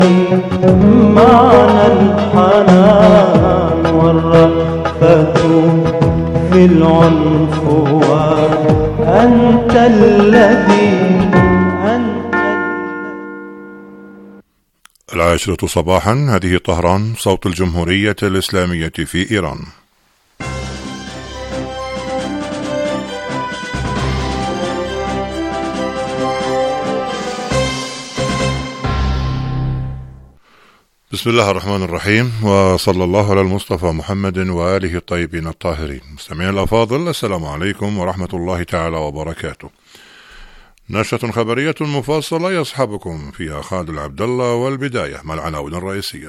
معنى الحنان والرأفة في العنف، وأنت الذي 10 صباحا. هذه طهران، صوت الجمهورية الإسلامية في إيران. بسم الله الرحمن الرحيم، وصلى الله على المصطفى محمد وآله الطيبين الطاهرين. مستمعين الأفاضل، السلام عليكم ورحمة الله تعالى وبركاته. نشرة خبرية مفصلة يصحبكم فيها خالد العبد الله، والبداية مع العناوين الرئيسية.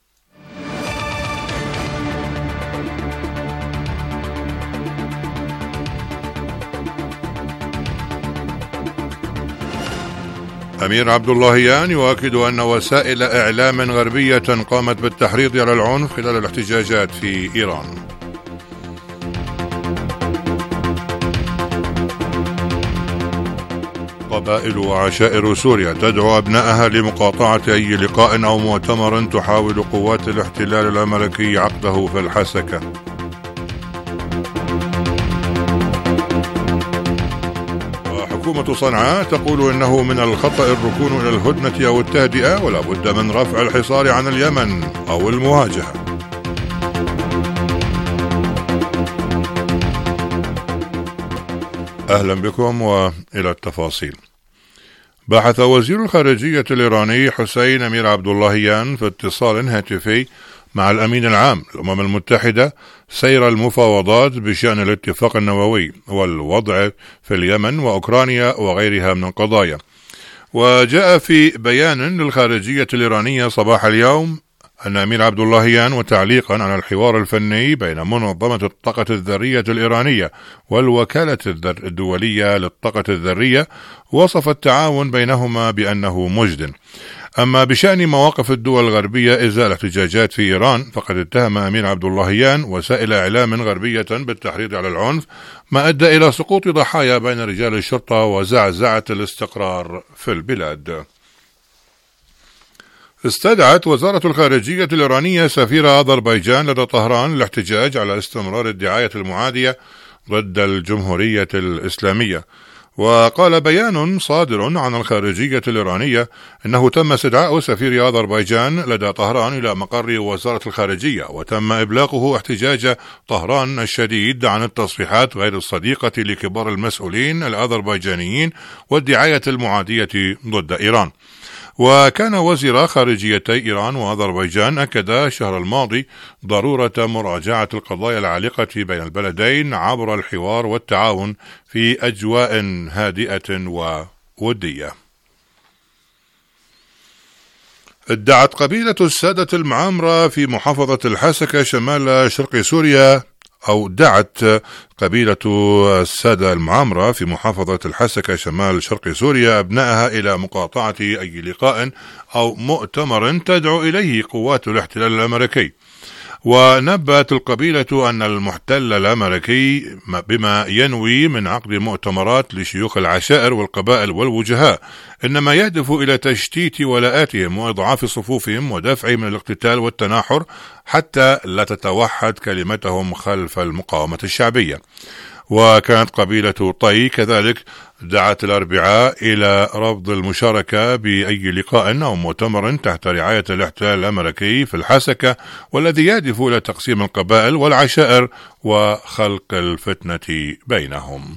أمير عبد اللهيان يؤكد أن وسائل إعلام غربية قامت بالتحريض على العنف خلال الاحتجاجات في إيران. قبائل وعشائر سوريا تدعو أبنائها لمقاطعة أي لقاء أو مؤتمر تحاول قوات الاحتلال الأمريكي عقده في الحسكة. حكومة صنعاء تقول إنه من الخطأ الركون إلى الهدنة أو التهدئة، ولا بد من رفع الحصار عن اليمن أو المواجهة. أهلا بكم وإلى التفاصيل. بحث وزير الخارجية الإيراني حسين أمير عبد اللهيان في اتصال هاتفي مع الأمين العام للأمم المتحدة سير المفاوضات بشأن الاتفاق النووي والوضع في اليمن وأوكرانيا وغيرها من القضايا. وجاء في بيان للخارجية الإيرانية صباح اليوم أن أمير عبد اللهيان، وتعليقا على الحوار الفني بين منظمة الطاقة الذرية الإيرانية والوكالة الدولية للطاقة الذرية، وصف التعاون بينهما بأنه مجد. أما بشأن مواقف الدول الغربية إزاء الاحتجاجات في إيران، فقد اتهم أمير عبد اللهيان وسائل إعلام غربية بالتحريض على العنف، ما أدى إلى سقوط ضحايا بين رجال الشرطة وزعزعة الاستقرار في البلاد. استدعت وزارة الخارجية الإيرانية سفير أذربيجان لدى طهران للاحتجاج على استمرار الدعاية المعادية ضد الجمهورية الإسلامية. وقال بيان صادر عن الخارجية الإيرانية إنه تم استدعاء سفير أذربيجان لدى طهران إلى مقر وزارة الخارجية، وتم إبلاغه احتجاج طهران الشديد عن التصريحات غير الصديقة لكبار المسؤولين الأذربيجانيين والدعاية المعادية ضد إيران. وكان وزير خارجيتي إيران وأذربيجان أكدا الشهر الماضي ضرورة مراجعة القضايا العالقة بين البلدين عبر الحوار والتعاون في أجواء هادئة وودية. ادعت قبيلة السادة المعامرة في محافظة الحسكة شمال شرق سوريا، أو دعت قبيلة السادة المعامرة في محافظة الحسكة شمال شرق سوريا أبنائها إلى مقاطعة أي لقاء أو مؤتمر تدعو إليه قوات الاحتلال الأمريكي. ونبأت القبيلة أن المحتل الأمريكي بما ينوي من عقد مؤتمرات لشيوخ العشائر والقبائل والوجهاء إنما يهدف إلى تشتيت ولاءاتهم وإضعاف صفوفهم ودفعهم من الاقتتال والتناحر حتى لا تتوحد كلمتهم خلف المقاومة الشعبية. وكانت قبيلة طي كذلك دعت الأربعاء إلى رفض المشاركة بأي لقاء أو مؤتمر تحت رعاية الاحتلال الأمريكي في الحسكة، والذي يهدف إلى تقسيم القبائل والعشائر وخلق الفتنة بينهم.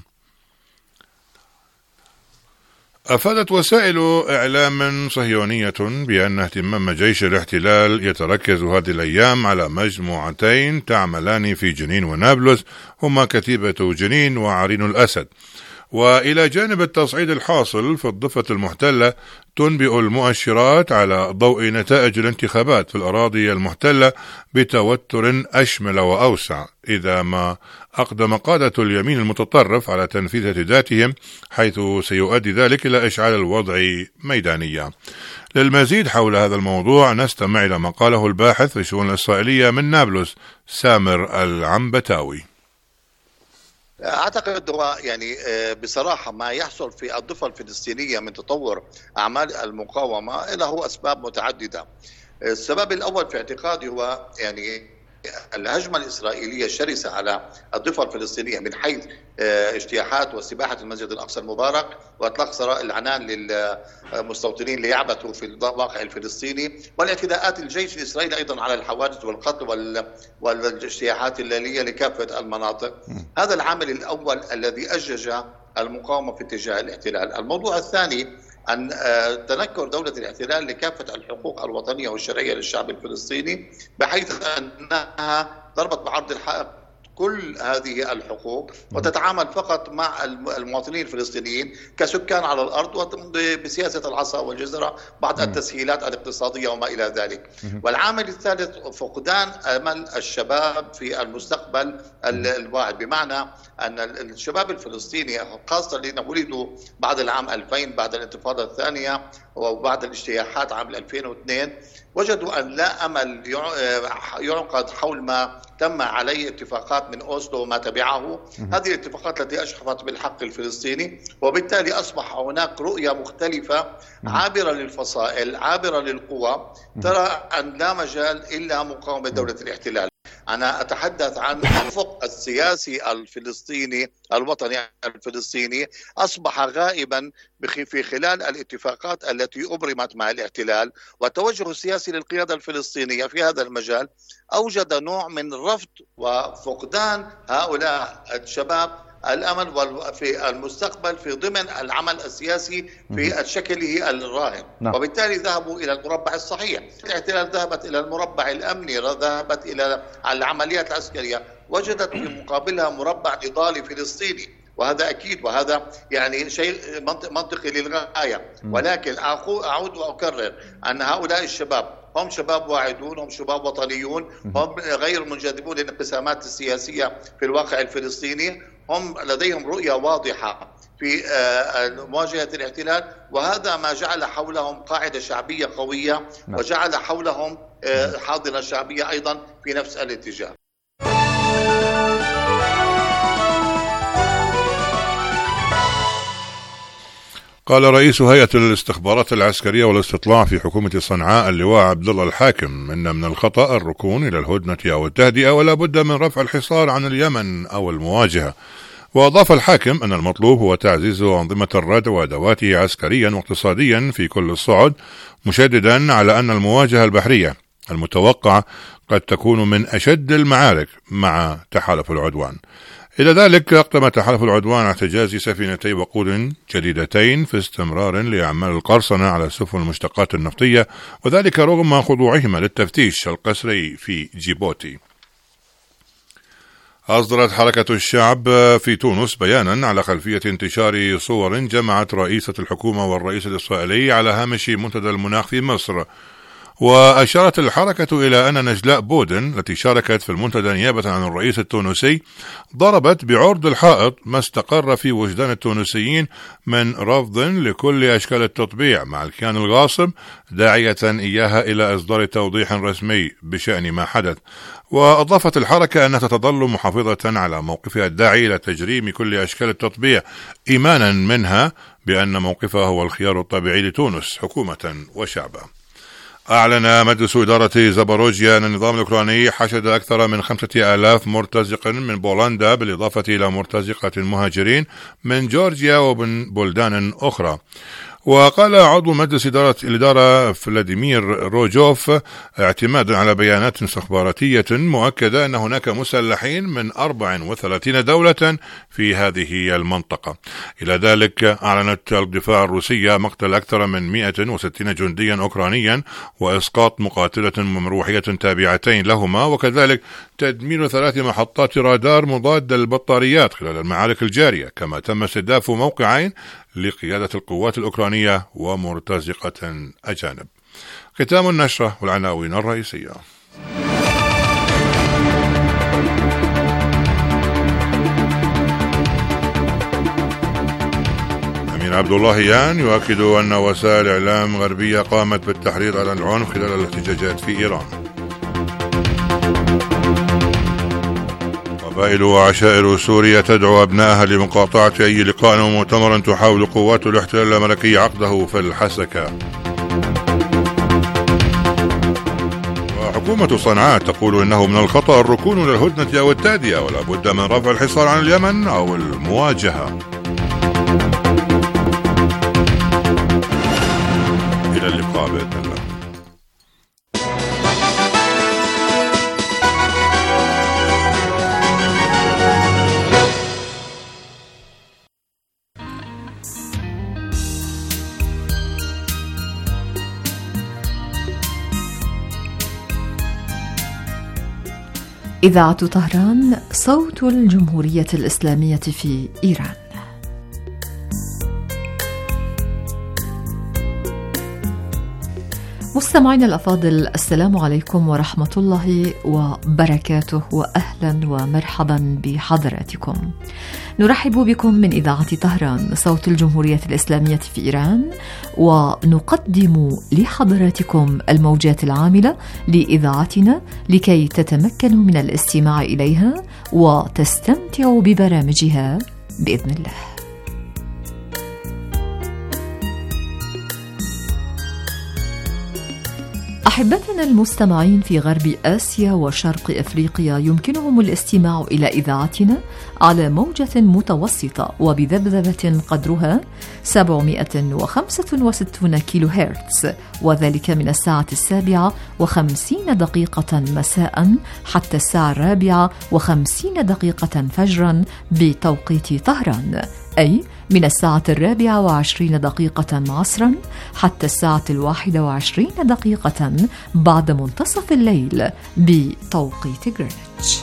أفادت وسائل إعلام صهيونية بأن اهتمام جيش الاحتلال يتركز هذه الأيام على مجموعتين تعملان في جنين ونابلس، هما كتيبة جنين وعرين الأسد. وإلى جانب التصعيد الحاصل في الضفة المحتلة، تنبئ المؤشرات على ضوء نتائج الانتخابات في الأراضي المحتلة بتوتر أشمل وأوسع، إذا ما أقدم قادة اليمين المتطرف على تنفيذ اهتداتهم، حيث سيؤدي ذلك إلى إشعال الوضع ميدانيا. للمزيد حول هذا الموضوع نستمع إلى ما قاله الباحث في الشؤون الإسرائيلية من نابلس سامر العنبتاوي. أعتقد هو يعني بصراحة ما يحصل في الضفة الفلسطينية من تطور أعمال المقاومة له أسباب متعددة. السبب الأول في اعتقادي هو يعني الهجمة الإسرائيلية الشرسة على الضفة الفلسطينية من حيث اجتياحات واستباحة المسجد الأقصى المبارك وإطلاق سراء العنان للمستوطنين ليعبثوا في الواقع الفلسطيني، والاعتداءات الجيش الإسرائيلي أيضا على الحوادث والقتل والاجتياحات الليلية لكافة المناطق. هذا العامل الأول الذي أجج المقاومة في اتجاه الاحتلال. الموضوع الثاني أن تنكر دولة الاحتلال لكافة الحقوق الوطنية والشرعية للشعب الفلسطيني، بحيث أنها ضربت بعرض الحائط كل هذه الحقوق وتتعامل فقط مع المواطنين الفلسطينيين كسكان على الأرض بسياسة العصا والجزرة بعض التسهيلات الاقتصادية وما إلى ذلك. والعامل الثالث فقدان أمل الشباب في المستقبل الواعد، بمعنى أن الشباب الفلسطيني خاصة الذين ولدوا بعد العام 2000 بعد الانتفاضة الثانية وبعد الاجتياحات عام 2002 وجدوا أن لا أمل يعقد حول ما تم عليه اتفاقات من أوسلو وما تبعه. هذه الاتفاقات التي أشرفت بالحق الفلسطيني، وبالتالي أصبح هناك رؤية مختلفة عابرة للفصائل عابرة للقوى ترى أن لا مجال إلا مقاومة دولة الاحتلال. أنا أتحدث عن الأفق السياسي الفلسطيني الوطني الفلسطيني أصبح غائبا في خلال الاتفاقات التي أبرمت مع الاحتلال، والتوجه السياسي للقيادة الفلسطينية في هذا المجال أوجد نوع من رفض وفقدان هؤلاء الشباب الأمل في المستقبل في ضمن العمل السياسي في شكله الراهن. وبالتالي ذهبوا إلى المربع الصحيح. الاحتلال ذهبت إلى المربع الأمني، ذهبت إلى العمليات العسكرية، وجدت في مقابلها مربع نضالي فلسطيني، وهذا أكيد وهذا يعني شيء منطقي للغاية. ولكن أعود وأكرر أن هؤلاء الشباب هم شباب واعدون، هم شباب وطنيون، هم غير منجذبون للانقسامات السياسية في الواقع الفلسطيني، هم لديهم رؤية واضحة في مواجهة الاحتلال، وهذا ما جعل حولهم قاعدة شعبية قوية وجعل حولهم حاضنة شعبية أيضا في نفس الاتجاه. قال رئيس هيئة الاستخبارات العسكرية والاستطلاع في حكومة صنعاء اللواء عبد الله الحاكم إن من الخطأ الركون إلى الهدنة أو التهدئة، ولا بد من رفع الحصار عن اليمن أو المواجهة. وأضاف الحاكم أن المطلوب هو تعزيز أنظمة الرد وأدواته عسكريا واقتصاديا في كل الصعد، مشددا على أن المواجهة البحرية المتوقعة قد تكون من أشد المعارك مع تحالف العدوان. إلى ذلك أقدم تحالف العدوان على احتجاز سفينتي وقود جديدتين في استمرار لأعمال القرصنة على سفن المشتقات النفطية، وذلك رغم خضوعهما للتفتيش القسري في جيبوتي. أصدرت حركة الشعب في تونس بيانا على خلفية انتشار صور جمعت رئيسة الحكومة والرئيس الإسرائيلي على هامش منتدى المناخ في مصر. وأشارت الحركة إلى أن نجلاء بودن التي شاركت في المنتدى نيابة عن الرئيس التونسي ضربت بعرض الحائط ما استقر في وجدان التونسيين من رفض لكل أشكال التطبيع مع الكيان الغاصب، داعية إياها إلى إصدار توضيح رسمي بشأن ما حدث. وأضافت الحركة أنها تظل محافظة على موقفها الداعي إلى تجريم كل أشكال التطبيع، إيمانا منها بأن موقفها هو الخيار الطبيعي لتونس حكومة وشعبا. أعلن مجلس إدارة زاباروجيا أن النظام الأوكراني حشد أكثر من 5000 مرتزق من بولندا، بالإضافة إلى مرتزقة مهاجرين من جورجيا ومن بلدان أخرى. وقال عضو مجلس الإدارة فلاديمير روجوف اعتمادا على بيانات استخباراتية مؤكدة أن هناك مسلحين من 34 دولة في هذه المنطقة. إلى ذلك أعلنت الدفاع الروسية مقتل أكثر من 160 جنديا أوكرانيا وإسقاط مقاتلة ومروحية تابعتين لهما، وكذلك تدمير 3 محطات رادار مضادة للبطاريات خلال المعارك الجارية، كما تم استهداف موقعين لقيادة القوات الأوكرانية ومرتزقة أجانب. ختام النشرة والعناوين الرئيسية. أمين عبد الله يان يؤكد أن وسائل إعلام غربية قامت بالتحريض على العنف خلال الاحتجاجات في إيران. قبائل وعشائر سوريا تدعو أبنائها لمقاطعة أي لقاء ومؤتمر تحاول قوات الاحتلال الأمريكي عقده في الحسكة. وحكومة صنعاء تقول إنه من الخطأ الركون للهدنة أو التادية، ولا بد من رفع الحصار عن اليمن أو المواجهة. إلى اللقاء بإذن الله. إذاعة طهران، صوت الجمهورية الإسلامية في إيران. مستمعينا الأفاضل، السلام عليكم ورحمة الله وبركاته، وأهلا ومرحبا بحضراتكم. نرحب بكم من إذاعة طهران، صوت الجمهورية الإسلامية في إيران، ونقدم لحضراتكم الموجات العاملة لإذاعتنا لكي تتمكنوا من الاستماع إليها وتستمتعوا ببرامجها بإذن الله. أحبتنا المستمعين في غرب آسيا وشرق أفريقيا، يمكنهم الاستماع إلى إذاعتنا على موجة متوسطة وبذبذبة قدرها 765 كيلو هرتز، وذلك من الساعة 7:50 مساء حتى الساعة 4:50 فجرا بتوقيت طهران، أي من الساعة 24 عصرا حتى الساعة 21 بعد منتصف الليل بتوقيت غرينتش.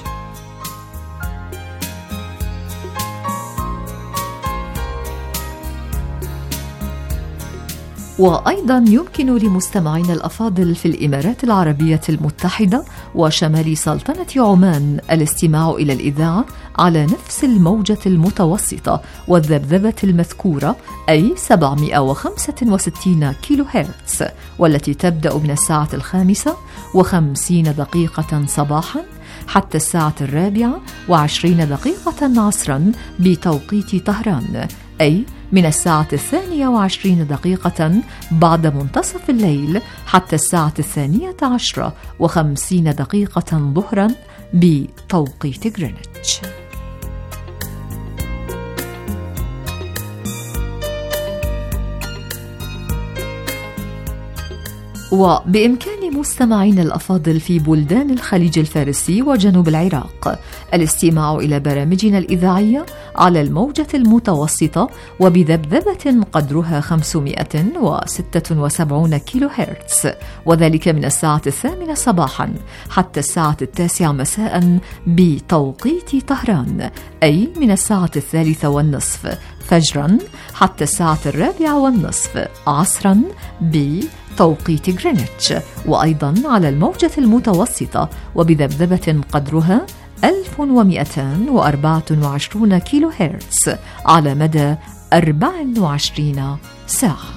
وأيضا يمكن لمستمعينا الأفاضل في الإمارات العربية المتحدة وشمال سلطنة عمان الاستماع إلى الإذاعة على نفس الموجة المتوسطة والذبذبة المذكورة، أي 765 كيلو هرتز، والتي تبدأ من الساعة 5:50 صباحا حتى الساعة 4:20 عصرا بتوقيت طهران، أي من الساعة 22 بعد منتصف الليل حتى الساعة 12:50 ظهرا بتوقيت غرينتش. وبإمكان مستمعين الأفاضل في بلدان الخليج الفارسي وجنوب العراق الاستماع إلى برامجنا الإذاعية على الموجة المتوسطة وبذبذبة قدرها 576 كيلو هرتز، وذلك من الساعة 8 صباحا حتى الساعة 9 مساء بتوقيت طهران، أي من الساعة 3:30 فجرا حتى الساعة 4:30 عصرا بتوقيت غرينتش، وأيضا على الموجة المتوسطة وبذبذبة قدرها 1224 كيلو هرتز على مدى 24 ساعة.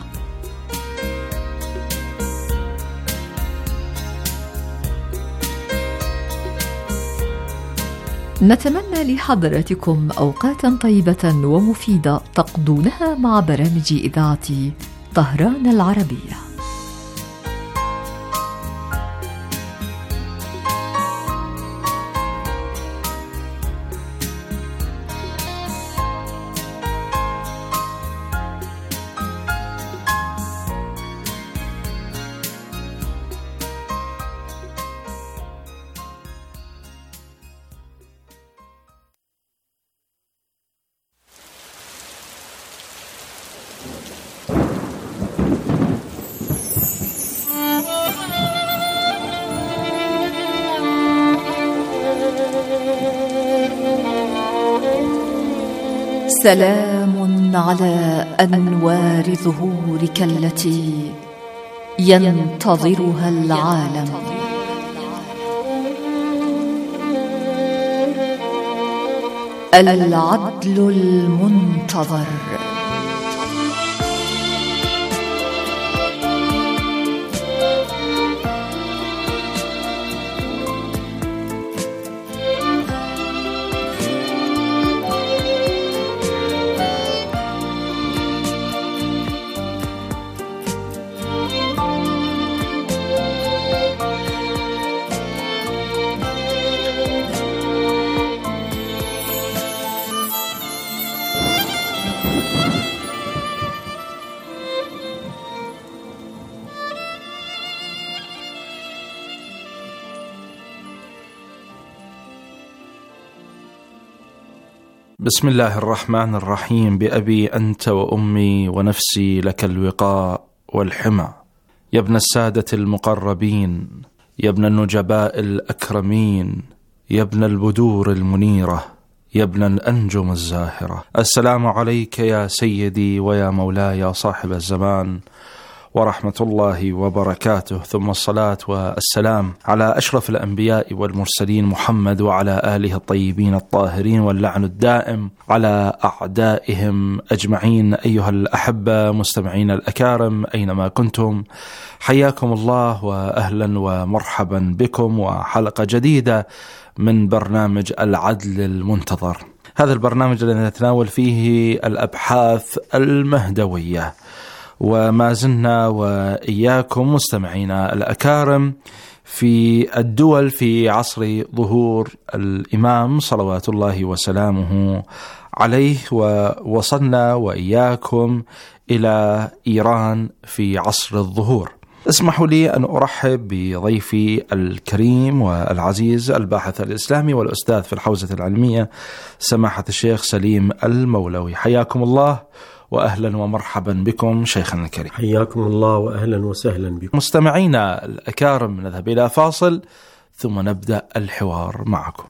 نتمنى لحضراتكم أوقاتا طيبة ومفيدة تقضونها مع برامج إذاعة طهران العربية. سلام على أنوار ظهورك التي ينتظرها العالم، العدل المنتظر، بسم الله الرحمن الرحيم. بأبي أنت وأمي ونفسي لك الوقاء والحمى، يا ابن السادة المقربين، يا ابن النجباء الأكرمين، يا ابن البدور المنيرة، يا ابن الأنجم الزاهرة. السلام عليك يا سيدي ويا مولاي يا صاحب الزمان ورحمة الله وبركاته، ثم الصلاة والسلام على أشرف الأنبياء والمرسلين محمد وعلى آله الطيبين الطاهرين، واللعن الدائم على أعدائهم أجمعين. أيها الأحبة مستمعين الأكارم أينما كنتم، حياكم الله وأهلا ومرحبا بكم، وحلقة جديدة من برنامج العدل المنتظر. هذا البرنامج الذي نتناول فيه الأبحاث المهدوية، وما زلنا وإياكم مستمعينا الأكارم في الدول في عصر ظهور الإمام صلوات الله وسلامه عليه، ووصلنا وإياكم إلى إيران في عصر الظهور. اسمحوا لي أن أرحب بضيفي الكريم والعزيز الباحث الإسلامي والأستاذ في الحوزة العلمية سماحة الشيخ سليم المولوي. حياكم الله وأهلا ومرحبا بكم شيخنا الكريم. حياكم الله وأهلا وسهلا بكم. مستمعينا الأكارم، نذهب إلى فاصل ثم نبدأ الحوار معكم.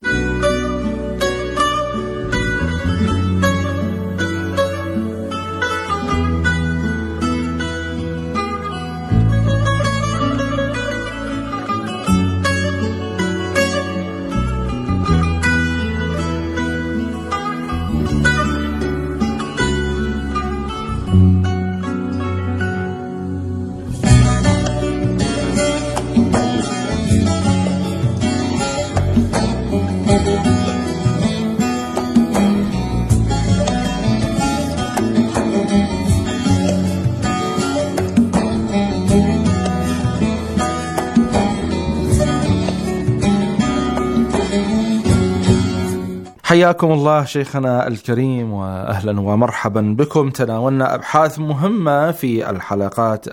حياكم الله شيخنا الكريم وأهلا ومرحبا بكم. تناولنا أبحاث مهمة في الحلقات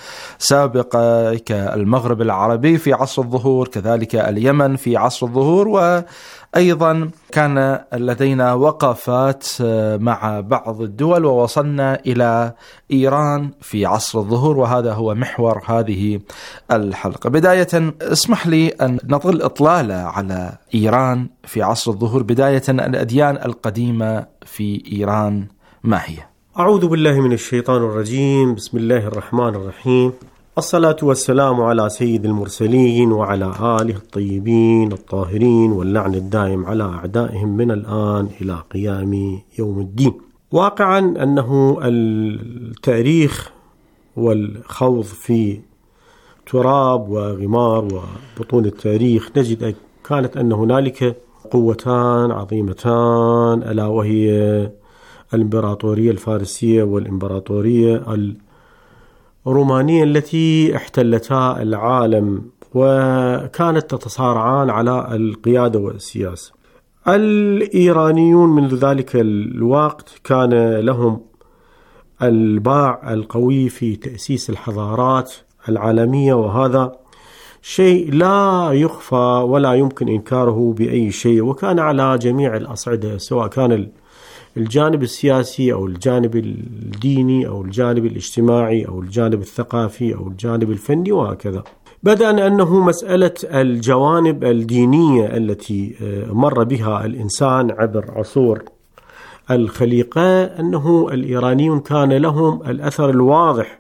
السابقة كالمغرب العربي في عصر الظهور، كذلك اليمن في عصر الظهور، وأيضا كان لدينا وقفات مع بعض الدول، ووصلنا إلى إيران في عصر الظهور، وهذا هو محور هذه الحلقة. بداية اسمح لي أن نطل إطلالة على إيران في عصر الظهور. بداية الأديان القديمة في إيران ما هي؟ أعوذ بالله من الشيطان الرجيم. بسم الله الرحمن الرحيم. الصلاة والسلام على سيد المرسلين وعلى آله الطيبين الطاهرين، واللعن الدائم على أعدائهم من الآن إلى قيام يوم الدين. واقعا أنه التاريخ والخوض في تراب وغمار وبطون التاريخ نجد كانت أن هنالك قوتان عظيمتان، ألا وهي الإمبراطورية الفارسية والإمبراطورية الرومانية التي احتلتا العالم، وكانت تتصارعان على القيادة والسياسة. الإيرانيون منذ ذلك الوقت كان لهم الباع القوي في تأسيس الحضارات العالمية، وهذا شيء لا يخفى ولا يمكن إنكاره بأي شيء، وكان على جميع الأصعدة، سواء كان الجانب السياسي أو الجانب الديني أو الجانب الاجتماعي أو الجانب الثقافي أو الجانب الفني وهكذا. بدأ أنه مسألة الجوانب الدينية التي مر بها الإنسان عبر عصور الخليقة، أنه الإيرانيون كان لهم الأثر الواضح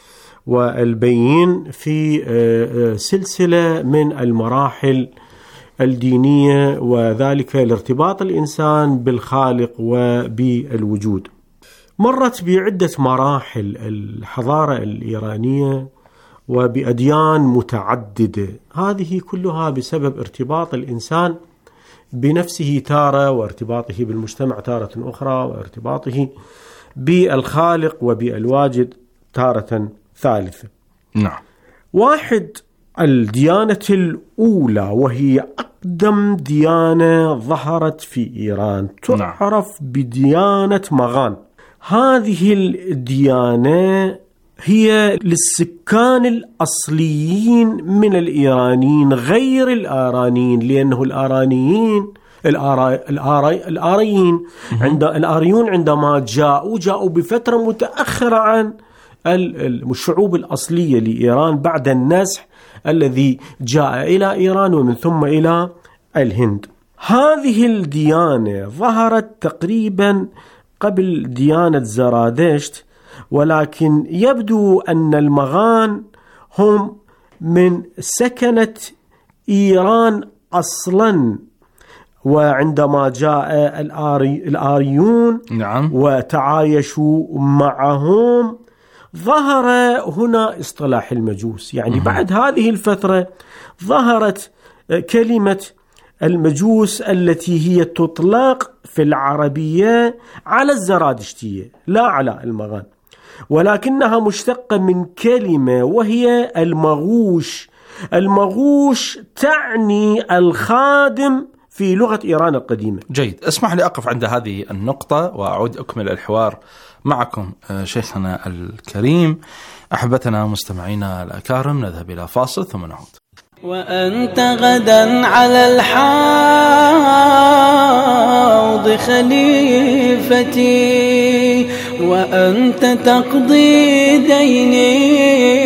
والبين في سلسلة من المراحل الدينية، وذلك لارتباط الإنسان بالخالق وبالوجود. مرت بعدة مراحل الحضارة الإيرانية وبأديان متعددة، هذه كلها بسبب ارتباط الإنسان بنفسه تارة، وارتباطه بالمجتمع تارة أخرى، وارتباطه بالخالق وبالواجد تارة ثالثة. نعم. واحد، الديانة الأولى وهي أقدم ديانة ظهرت في إيران تعرف بديانة مغان. هذه الديانة هي للسكان الأصليين من الإيرانيين غير الآرانيين، لأنه الآرانيين الآريون عندما جاءوا بفترة متأخرة عن الشعوب الأصلية لإيران بعد النزح الذي جاء إلى إيران ومن ثم إلى الهند. هذه الديانة ظهرت تقريبا قبل ديانة زرادشت، ولكن يبدو أن المغان هم من سكنة إيران أصلا، وعندما جاء الآريون نعم وتعايشوا معهم ظهر هنا اصطلاح المجوس. يعني بعد هذه الفترة ظهرت كلمة المجوس التي هي تطلق في العربية على الزرادشتية لا على المغان، ولكنها مشتقة من كلمة وهي المغوش. المغوش تعني الخادم في لغة إيران القديمة. جيد، اسمح لي أقف عند هذه النقطة وأعود أكمل الحوار معكم شيخنا الكريم. أحبتنا مستمعينا الأكارم، نذهب إلى فاصل ثم نعود. وأنت غدا على الحوض خليفتي، وأنت تقضي ديني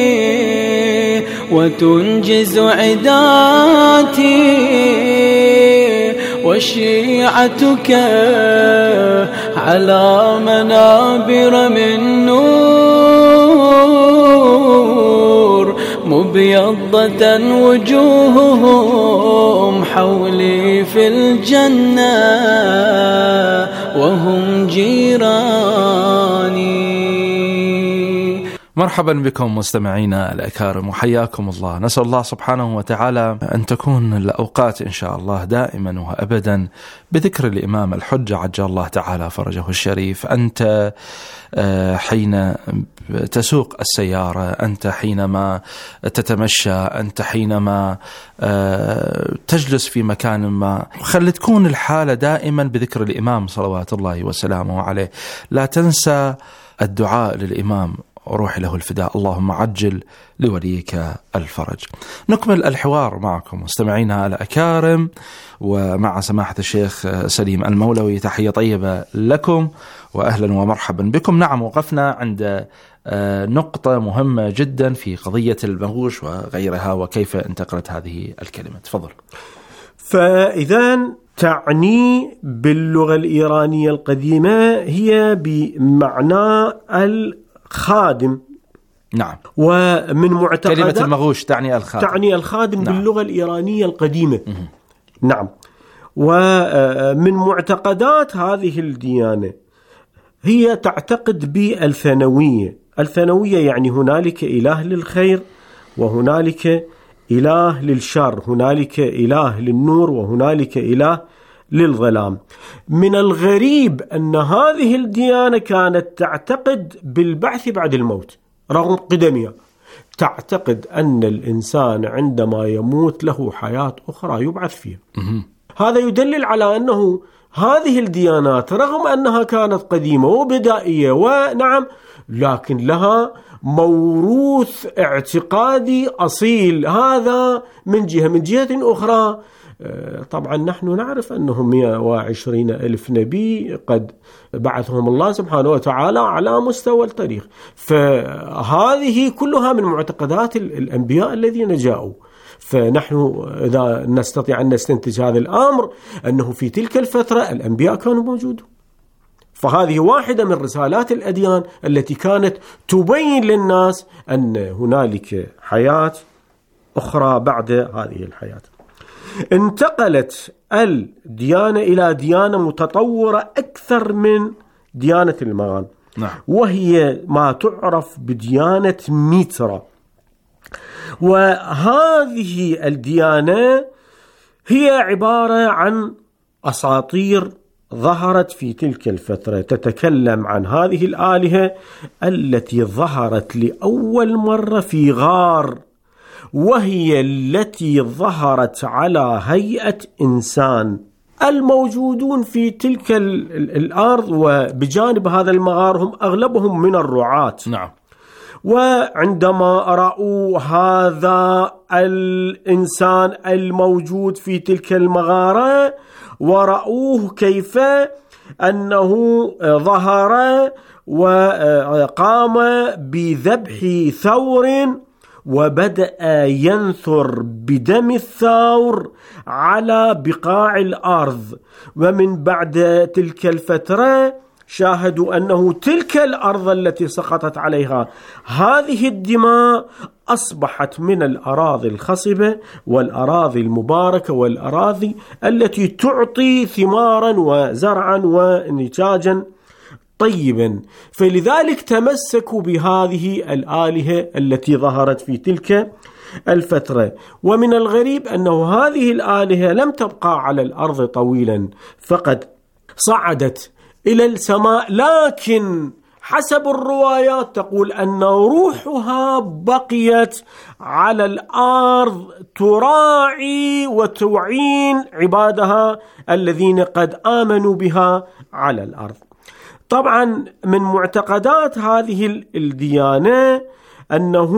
وتنجز عداتي، وشيعتك على منابر من نور، مبيضة وجوههم حولي في الجنة وهم جيراني. مرحبا بكم مستمعينا الأكارم وحياكم الله. نسأل الله سبحانه وتعالى أن تكون الأوقات إن شاء الله دائما وأبدا بذكر الإمام الحجة عجل الله تعالى فرجه الشريف. أنت حين تسوق السيارة، أنت حينما تتمشى، أنت حينما تجلس في مكان ما، خلي تكون الحالة دائما بذكر الإمام صلوات الله وسلامه عليه. لا تنسى الدعاء للإمام، روحي له الفداء، اللهم عجل لوليك الفرج. نكمل الحوار معكم مستمعينا الأكارم ومع سماحة الشيخ سليم المولوي. تحية طيبة لكم وأهلا ومرحبا بكم. نعم، وقفنا عند نقطة مهمة جدا في قضية المغوش وغيرها وكيف انتقلت هذه الكلمة. تفضل. فإذا تعني باللغة الإيرانية القديمة هي بمعنى الخادم. نعم. ومن معتقدات كلمة المغوش تعني الخادم. نعم. باللغة الإيرانية القديمة. نعم. ومن معتقدات هذه الديانة هي تعتقد بالثانوية. الثانوية يعني هنالك إله للخير وهنالك إله للشر، هنالك إله للنور وهنالك إله للظلام. من الغريب أن هذه الديانة كانت تعتقد بالبعث بعد الموت رغم قدمها. تعتقد أن الإنسان عندما يموت له حياة أخرى يبعث فيها. هذا يدلل على أنه هذه الديانات رغم أنها كانت قديمة وبدائية ونعم، لكن لها موروث اعتقادي أصيل. هذا من جهة. من جهة أخرى طبعا نحن نعرف أنهم 120 ألف نبي قد بعثهم الله سبحانه وتعالى على مستوى التاريخ. فهذه كلها من معتقدات الأنبياء الذين جاءوا. فنحن إذا نستطيع أن نستنتج هذا الأمر أنه في تلك الفترة الأنبياء كانوا موجودون. فهذه واحدة من رسالات الأديان التي كانت تبين للناس أن هنالك حياة أخرى بعد هذه الحياة. انتقلت الديانة إلى ديانة متطورة أكثر من ديانة المغان. نعم. وهي ما تعرف بديانة ميترا. وهذه الديانة هي عبارة عن أساطير ظهرت في تلك الفترة تتكلم عن هذه الآلهة التي ظهرت لأول مرة في غار، وهي التي ظهرت على هيئة إنسان. الموجودون في تلك الأرض وبجانب هذا المغار هم أغلبهم من الرعاة. نعم. وعندما رأوا هذا الإنسان الموجود في تلك المغارة ورأوه كيف أنه ظهر وقام بذبح ثور وبدأ ينثر بدم الثور على بقاع الأرض. ومن بعد تلك الفترة شاهدوا أنه تلك الأرض التي سقطت عليها هذه الدماء أصبحت من الأراضي الخصبة والأراضي المباركة والأراضي التي تعطي ثمارا وزرعا ونتاجا طيبا. فلذلك تمسكوا بهذه الآلهة التي ظهرت في تلك الفترة. ومن الغريب أنه هذه الآلهة لم تبقى على الأرض طويلا، فقد صعدت إلى السماء، لكن حسب الروايات تقول أن روحها بقيت على الأرض تراعي وتعين عبادها الذين قد آمنوا بها على الأرض. طبعا من معتقدات هذه الديانة أنه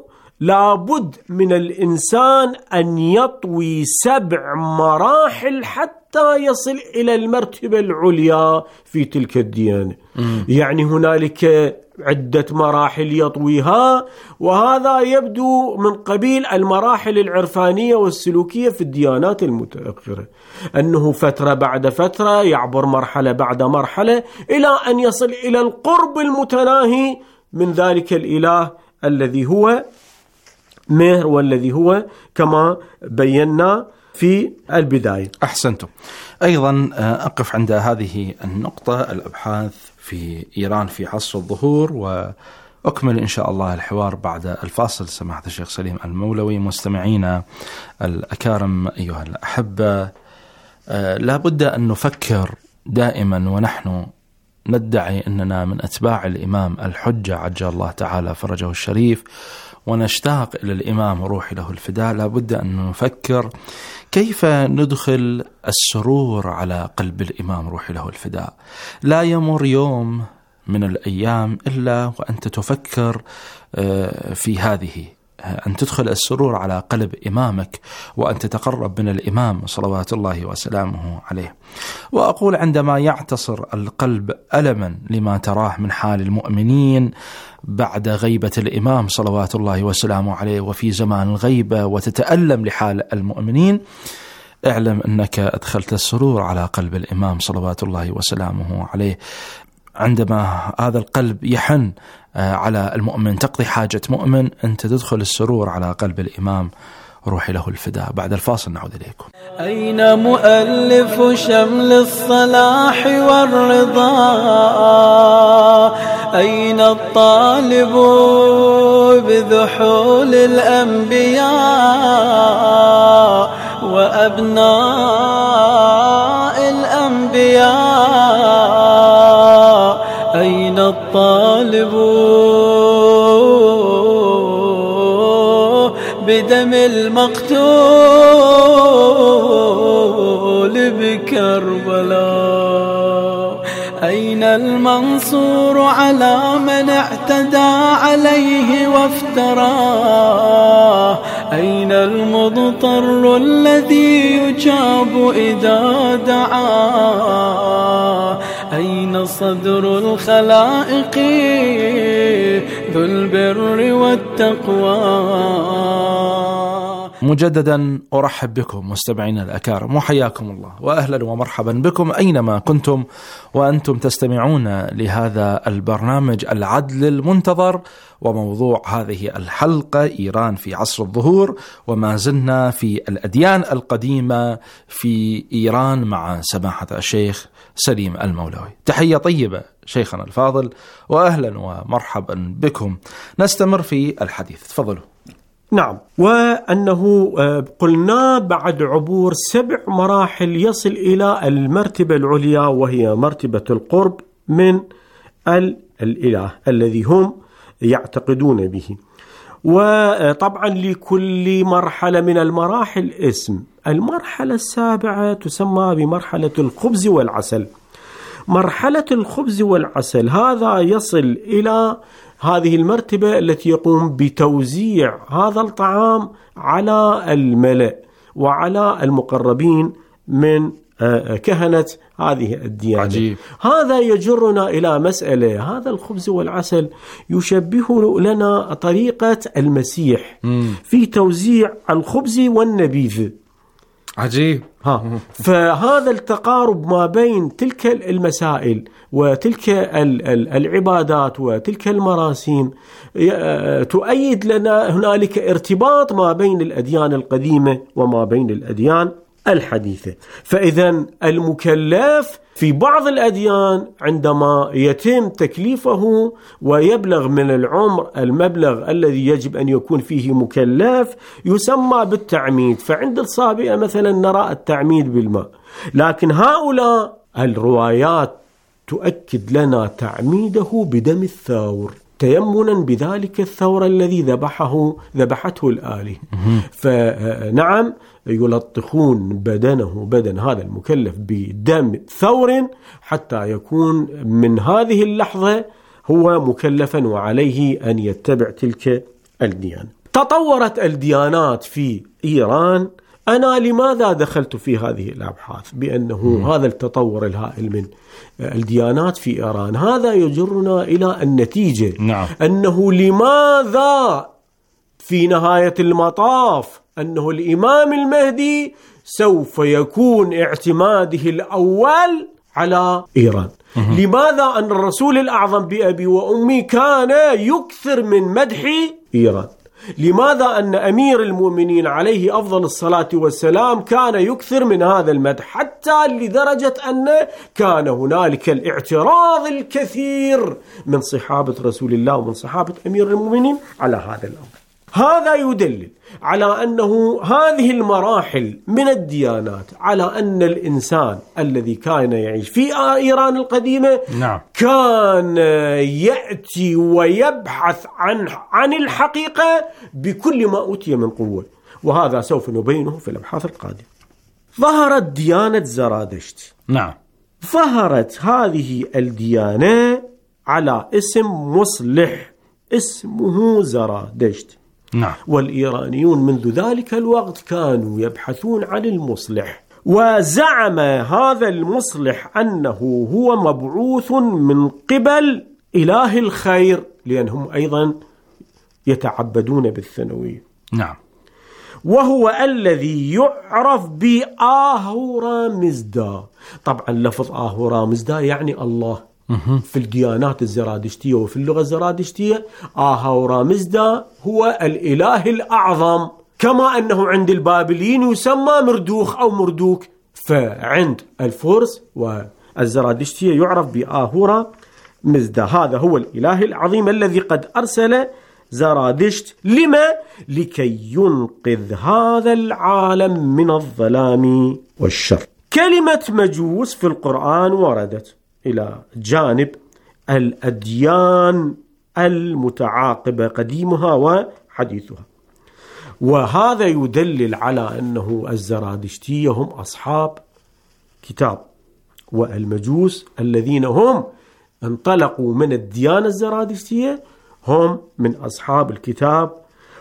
لابد من الإنسان أن يطوي 7 مراحل حتى يصل إلى المرتبة العليا في تلك الديانة. يعني هنالك عدة مراحل يطويها، وهذا يبدو من قبيل المراحل العرفانية والسلوكية في الديانات المتأخرة، أنه فترة بعد فترة يعبر مرحلة بعد مرحلة إلى أن يصل إلى القرب المتناهي من ذلك الإله الذي هو مهر، والذي هو كما بينا في البداية. أحسنتم. أيضا أقف عند هذه النقطة، الأبحاث في إيران في عصر الظهور، وأكمل إن شاء الله الحوار بعد الفاصل. سماحة الشيخ سليم المولوي. مستمعينا الأكارم أيها الأحبة، لا بد أن نفكر دائما ونحن ندعي أننا من أتباع الإمام الحجة عجل الله تعالى فرجه الشريف، ونشتاق إلى الإمام روحي له الفداء، لا بد أن نفكر كيف ندخل السرور على قلب الإمام روحي له الفداء. لا يمر يوم من الأيام إلا وأنت تفكر في هذه، أن تدخل السرور على قلب إمامك، وأن تتقرب من الإمام صلوات الله وسلامه عليه. وأقول عندما يعتصر القلب ألما لما تراه من حال المؤمنين بعد غيبة الإمام صلوات الله وسلامه عليه وفي زمان الغيبة، وتتألم لحال المؤمنين، اعلم أنك أدخلت السرور على قلب الإمام صلوات الله وسلامه عليه. عندما هذا القلب يحن على المؤمن، تقضي حاجة مؤمن، أنت تدخل السرور على قلب الإمام روحي له الفداء. بعد الفاصل نعود إليكم. أين مؤلف شمل الصلاح والرضا؟ أين الطالب بذحول الأنبياء وأبناء الأنبياء؟ أين الطالب بدم المقتول بكربلاء؟ أين المنصور على من اعتدى عليه وافتراه؟ أين المضطر الذي يجاب إذا دعاه؟ أين صدر الخلائق ذو البر والتقوى؟ مجددا أرحب بكم مستمعينا الأكارم، وحياكم الله وأهلا ومرحبا بكم أينما كنتم وأنتم تستمعون لهذا البرنامج العدل المنتظر. وموضوع هذه الحلقة إيران في عصر الظهور، وما زلنا في الأديان القديمة في إيران مع سماحة الشيخ سليم المولوي. تحية طيبة شيخنا الفاضل، وأهلا ومرحبا بكم. نستمر في الحديث، تفضلوا. نعم، وأنه قلنا بعد عبور 7 مراحل يصل إلى المرتبة العليا، وهي مرتبة القرب من الإله الذي هم يعتقدون به. وطبعا لكل مرحلة من المراحل اسم. المرحلة 7 تسمى بمرحلة الخبز والعسل. مرحلة الخبز والعسل هذا يصل إلى هذه المرتبة التي يقوم بتوزيع هذا الطعام على الملأ وعلى المقربين من كهنة هذه الديانة. عجيب. هذا يجرنا إلى مسألة، هذا الخبز والعسل يشبه لنا طريقة المسيح في توزيع الخبز والنبيذ. عجيب. فهذا التقارب ما بين تلك المسائل وتلك العبادات وتلك المراسيم تؤيد لنا هنالك ارتباط ما بين الأديان القديمة وما بين الأديان الحديثة. فإذا المكلف في بعض الأديان عندما يتم تكليفه ويبلغ من العمر المبلغ الذي يجب أن يكون فيه مكلف يسمى بالتعميد، فعند الصابئة مثلا نرى التعميد بالماء، لكن هؤلاء الروايات تؤكد لنا تعميده بدم الثور تيمنا بذلك الثور الذي ذبحته الآلهة. فنعم يلطخون بدن هذا المكلف بدم ثور حتى يكون من هذه اللحظة هو مكلفا وعليه أن يتبع تلك الديانة. تطورت الديانات في إيران. أنا لماذا دخلت في هذه الأبحاث بأنه هذا التطور الهائل من الديانات في إيران؟ هذا يجرنا إلى النتيجة. أنه لماذا في نهاية المطاف أنه الإمام المهدي سوف يكون اعتماده الأول على إيران. لماذا أن الرسول الأعظم بأبي وأمي كان يكثر من مدح إيران؟ لماذا أن أمير المؤمنين عليه أفضل الصلاة والسلام كان يكثر من هذا المدح، حتى لدرجة أن كان هنالك الاعتراض الكثير من صحابة رسول الله ومن صحابة أمير المؤمنين على هذا الأمر؟ هذا يدلل على أنه هذه المراحل من الديانات على أن الإنسان الذي كان يعيش في إيران القديمة كان يأتي ويبحث عن الحقيقة بكل ما أوتي من قوة، وهذا سوف نبينه في الأبحاث القادمة. ظهرت ديانة زرادشت. ظهرت هذه الديانة على اسم مصلح اسمه زرادشت. والإيرانيون منذ ذلك الوقت كانوا يبحثون عن المصلح، وزعم هذا المصلح أنه هو مبعوث من قبل إله الخير، لأنهم أيضا يتعبدون بالثانوية. وهو الذي يعرف بآهورا مزدا. طبعا لفظ آهورا مزدا يعني الله في الديانات الزرادشتية وفي اللغة الزرادشتية. آهورا مزدا هو الإله الأعظم، كما أنه عند البابليين يسمى مردوخ أو مردوك، فعند الفرس والزرادشتية يعرف بآهورا مزدا. هذا هو الإله العظيم الذي قد أرسل زرادشت. لما؟ لكي ينقذ هذا العالم من الظلام والشر. كلمة مجوس في القرآن وردت إلى جانب الأديان المتعاقبة قديمها وحديثها، وهذا يدلل على أنه الزرادشتية هم أصحاب كتاب، والمجوس الذين هم انطلقوا من الديانة الزرادشتية هم من أصحاب الكتاب.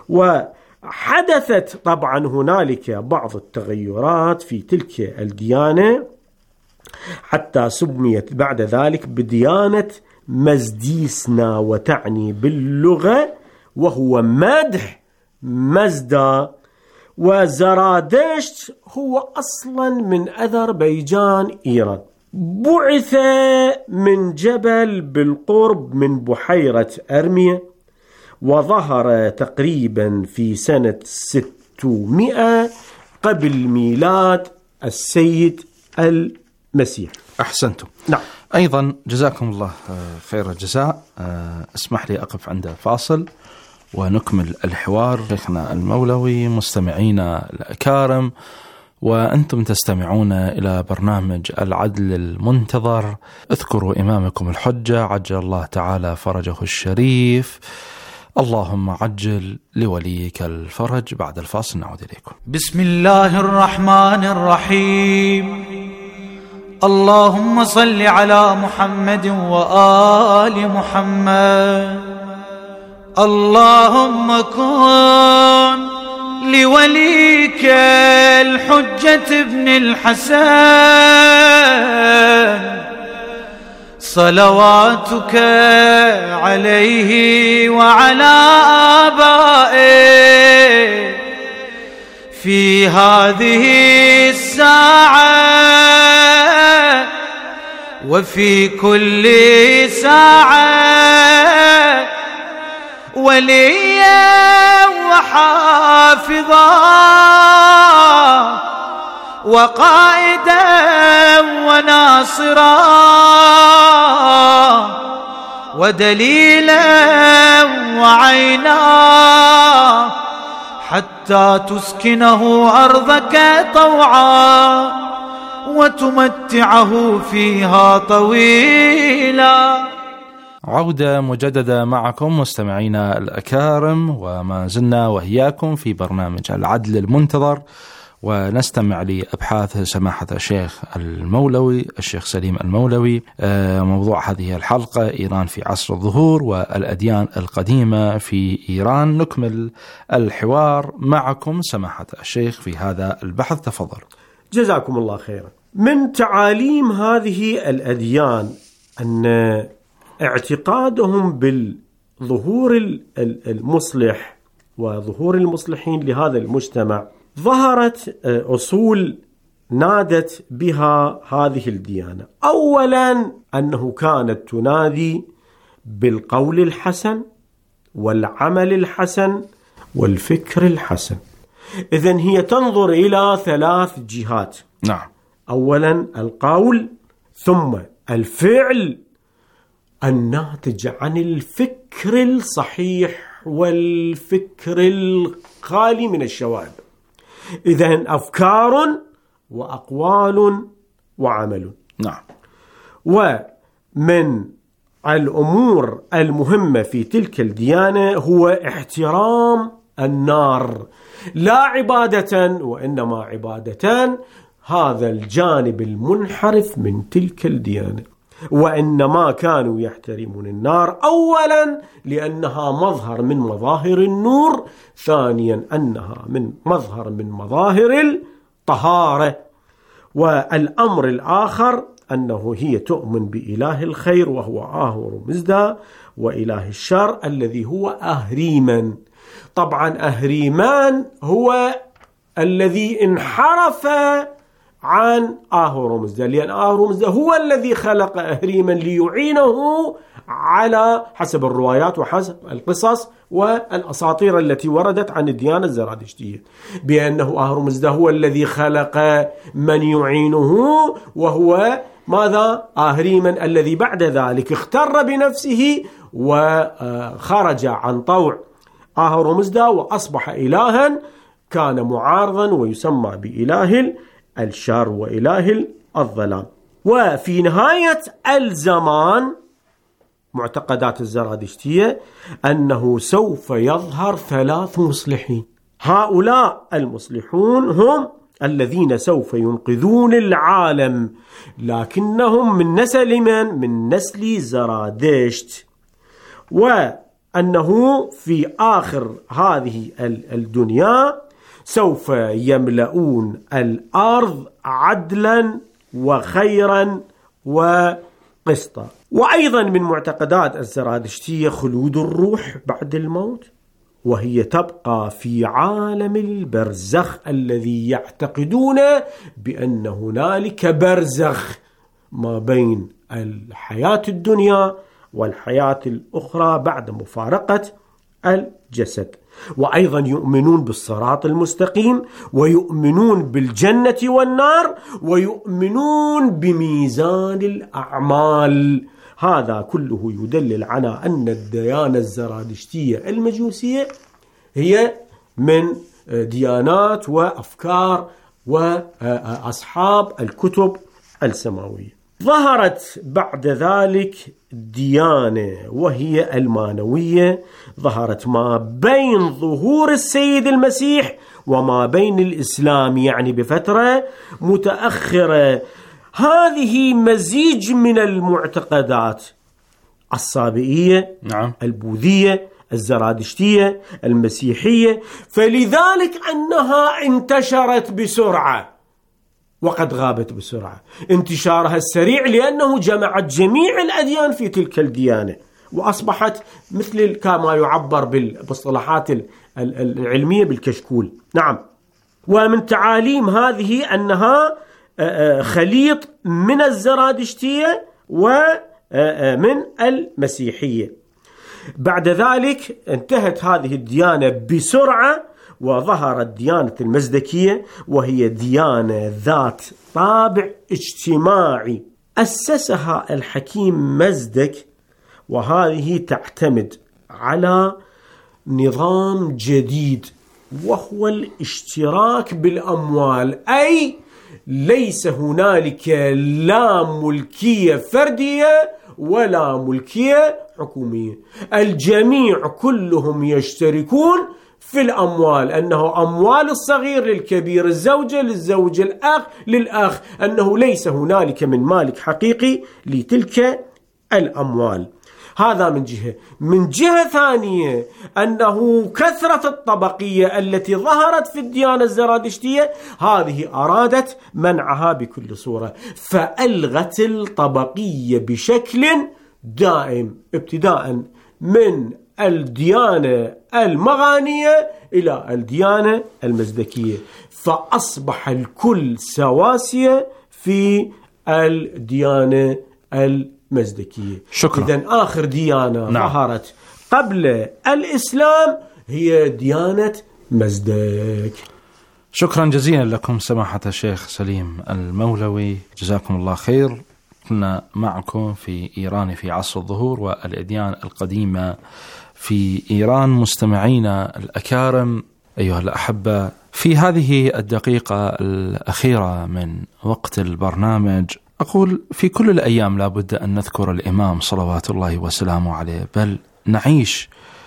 وحدثت طبعا هنالك بعض التغيرات في تلك الديانة حتى سميت بعد ذلك بديانة مزديسنا، وتعني باللغة وهو مدح مزدا. وزرادشت هو أصلا من أذربيجان إيران، بعث من جبل بالقرب من بحيرة أرميا، وظهر تقريبا في سنة 600 قبل ميلاد السيد المسيح. أحسنتم. أيضا جزاكم الله خير الجزاء. اسمح لي أقف عند فاصل ونكمل الحوار. شيخنا المولوي، مستمعينا الأكارم، وأنتم تستمعون إلى برنامج العدل المنتظر. اذكروا إمامكم الحجة عجل الله تعالى فرجه الشريف. اللهم عجل لوليك الفرج. بعد الفاصل نعود إليكم. بسم الله الرحمن الرحيم. اللهم صل على محمد وآل محمد. اللهم كن لوليك الحجة ابن الحسن صلواتك عليه وعلى آبائه في هذه الساعة وفي كل ساعة وليا وحافظا وقائدا وناصرا ودليلا وعينا حتى تسكنه أرضك طوعا وتمتعه فيها طويلا. عودة مجددة معكم مستمعينا الأكارم، وما زلنا وإياكم في برنامج العدل المنتظر، ونستمع لأبحاث سماحة الشيخ المولوي الشيخ سليم المولوي. موضوع هذه الحلقة إيران في عصر الظهور والأديان القديمة في إيران. نكمل الحوار معكم سماحة الشيخ في هذا البحث، تفضل. جزاكم الله خيرا. من تعاليم هذه الأديان أن اعتقادهم بالظهور المصلح وظهور المصلحين لهذا المجتمع، ظهرت أصول نادت بها هذه الديانة. أولا أنه كانت تنادي بالقول الحسن والعمل الحسن والفكر الحسن. إذن هي تنظر إلى 3 جهات. نعم. أولا القول، ثم الفعل الناتج عن الفكر الصحيح والفكر الخالي من الشوائب. إذن أفكار وأقوال وعمل. نعم. ومن الأمور المهمة في تلك الديانة هو احترام النار، لا عبادة وإنما عبادتان، هذا الجانب المنحرف من تلك الديانة. وإنما كانوا يحترمون النار أولا لأنها مظهر من مظاهر النور، ثانيا أنها من مظهر من مظاهر الطهارة، والأمر الآخر أنه هي تؤمن بإله الخير وهو آهورمزدا، وإله الشر الذي هو أهريمن. طبعا أهريمان هو الذي انحرف عن آهورمزدا، لأن آهورمزدا هو الذي خلق أهريما ليعينه على حسب الروايات وحسب القصص والأساطير التي وردت عن الديانة الزرادشتية، بأنه آهورمزدا هو الذي خلق من يعينه، وهو ماذا؟ أهريما الذي بعد ذلك اختر بنفسه وخرج عن طوع آهورمزدا وأصبح إلها كان معارضا ويسمى بإله الشر وإله الظلام. وفي نهاية الزمان معتقدات الزرادشتية أنه سوف يظهر 3 مصلحين. هؤلاء المصلحون هم الذين سوف ينقذون العالم، لكنهم من نسل من نسل زرادشت، وأنه في آخر هذه الدنيا سوف يملؤون الأرض عدلا وخيرا وقسطا. وأيضا من معتقدات الزرادشتية خلود الروح بعد الموت، وهي تبقى في عالم البرزخ الذي يعتقدون بأن هنالك برزخ ما بين الحياة الدنيا والحياة الأخرى بعد مفارقة الجسد. وأيضا يؤمنون بالصراط المستقيم، ويؤمنون بالجنة والنار، ويؤمنون بميزان الأعمال. هذا كله يدلل على أن الديانة الزرادشتية المجوسية هي من ديانات وأفكار وأصحاب الكتب السماوية. ظهرت بعد ذلك ديانة وهي المانوية، ظهرت ما بين ظهور السيد المسيح وما بين الإسلام، يعني بفترة متأخرة. هذه مزيج من المعتقدات الصابئية، نعم، البوذية، الزرادشتية المسيحية، فلذلك أنها انتشرت بسرعة وقد غابت بسرعة. انتشارها السريع لأنه جمعت جميع الأديان في تلك الديانة، وأصبحت مثل كما يعبر بالمصطلحات العلمية بالكشكول. نعم. ومن تعاليم هذه أنها خليط من الزرادشتية ومن المسيحية. بعد ذلك انتهت هذه الديانة بسرعة وظهرت ديانة المزدكية، وهي ديانة ذات طابع اجتماعي أسسها الحكيم مزدك، وهذه تعتمد على نظام جديد وهو الاشتراك بالأموال، أي ليس هنالك لا ملكية فردية ولا ملكية حكومية، الجميع كلهم يشتركون في الأموال، أنه أموال الصغير للكبير، الزوجة للزوج، الأخ للأخ، أنه ليس هنالك من مالك حقيقي لتلك الأموال. هذا من جهة. من جهة ثانية أنه كثرة الطبقية التي ظهرت في الديانة الزرادشتية هذه أرادت منعها بكل صورة، فألغت الطبقية بشكل دائم، ابتداء من الديانة المغانية إلى الديانة المزدكية، فأصبح الكل سواسية في الديانة المزدكية. شكرا. إذن آخر ديانة ظهرت قبل الإسلام هي ديانة مزدك. شكرا جزيلا لكم سماحة الشيخ سليم المولوي، جزاكم الله خير. كنا معكم في إيران في عصر الظهور والأديان القديمة في إيران. مستمعينا الأكارم أيها الأحبة، في هذه الدقيقة الأخيرة من وقت البرنامج أقول في كل الأيام لا بد أن نذكر الإمام صلوات الله وسلامه عليه، بل نعيش